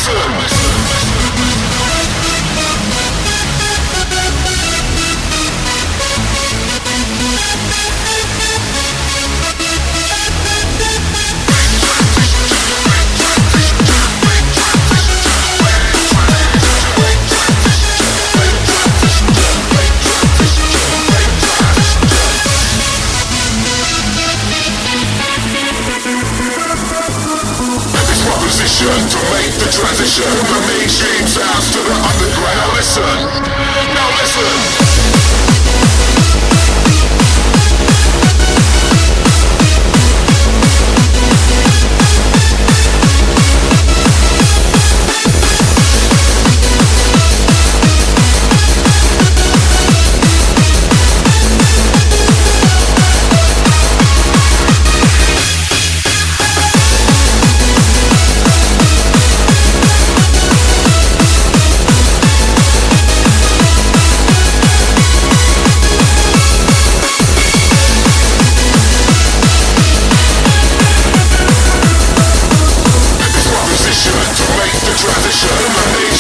To make the transition from mainstream sounds to the underground. Now listen, now listen. Transition to make the transition.